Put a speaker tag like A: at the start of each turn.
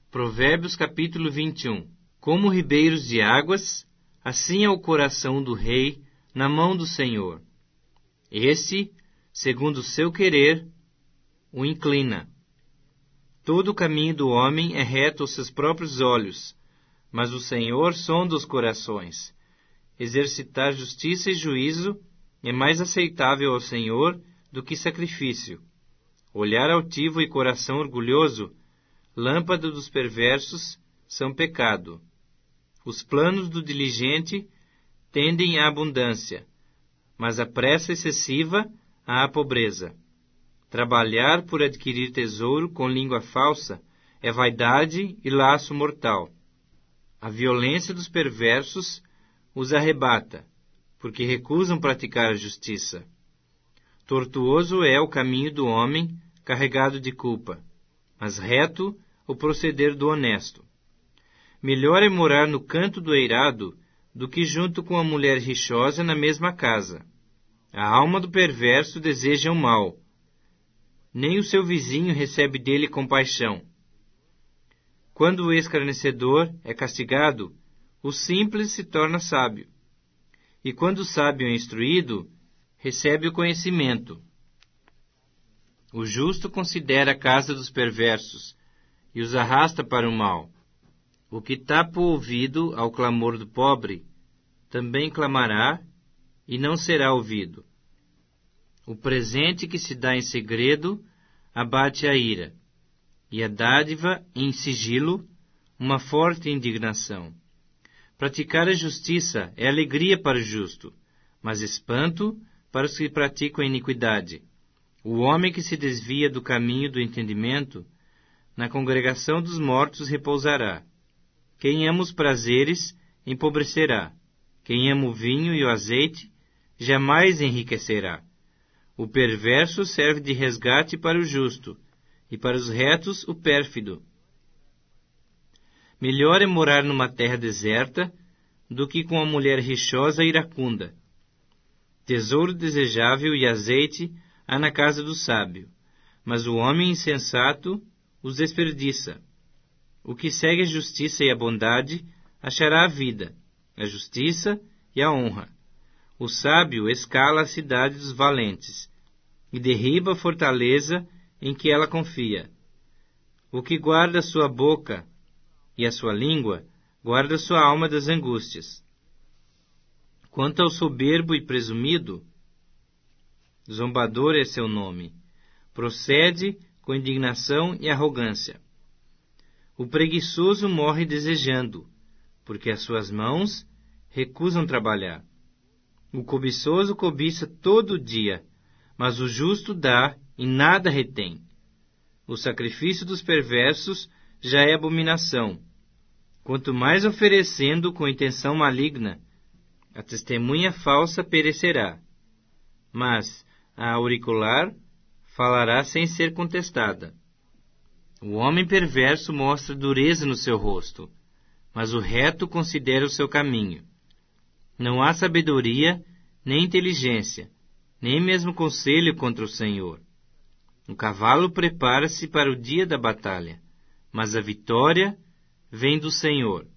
A: Provérbios capítulo 21. Como ribeiros de águas, assim é o coração do rei na mão do Senhor. Este, segundo o seu querer, o inclina. Todo o caminho do homem é reto aos seus próprios olhos, mas o Senhor sonda os corações. Exercitar justiça e juízo é mais aceitável ao Senhor do que sacrifício. Olhar altivo e coração orgulhoso, lâmpada dos perversos, são pecado. Os planos do diligente tendem à abundância, mas a pressa excessiva à pobreza. Trabalhar por adquirir tesouro com língua falsa é vaidade e laço mortal. A violência dos perversos os arrebata, porque recusam praticar a justiça. Tortuoso é o caminho do homem carregado de culpa, mas reto o proceder do honesto. Melhor é morar no canto do eirado do que junto com a mulher rixosa na mesma casa. A alma do perverso deseja o mal. Nem o seu vizinho recebe dele compaixão. Quando o escarnecedor é castigado, o simples se torna sábio. E quando o sábio é instruído, recebe o conhecimento. O justo considera a casa dos perversos e os arrasta para o mal. O que tapa o ouvido ao clamor do pobre, também clamará e não será ouvido. O presente que se dá em segredo abate a ira, e a dádiva em sigilo, uma forte indignação. Praticar a justiça é alegria para o justo, mas espanto para os que praticam a iniquidade. O homem que se desvia do caminho do entendimento, na congregação dos mortos repousará. Quem ama os prazeres, empobrecerá. Quem ama o vinho e o azeite, jamais enriquecerá. O perverso serve de resgate para o justo, e para os retos o pérfido. Melhor é morar numa terra deserta do que com a mulher rixosa e iracunda. Tesouro desejável e azeite há na casa do sábio, mas o homem insensato os desperdiça. O que segue a justiça e a bondade achará a vida, a justiça e a honra. O sábio escala a cidade dos valentes e derriba a fortaleza em que ela confia. O que guarda sua boca e a sua língua, guarda sua alma das angústias. Quanto ao soberbo e presumido, zombador é seu nome. Procede com indignação e arrogância. O preguiçoso morre desejando, porque as suas mãos recusam trabalhar. O cobiçoso cobiça todo dia, mas o justo dá e nada retém. O sacrifício dos perversos já é abominação. Quanto mais oferecendo com intenção maligna, a testemunha falsa perecerá. Mas a auricular falará sem ser contestada. O homem perverso mostra dureza no seu rosto, mas o reto considera o seu caminho. Não há sabedoria, nem inteligência, nem mesmo conselho contra o Senhor. O cavalo prepara-se para o dia da batalha, mas a vitória vem do Senhor.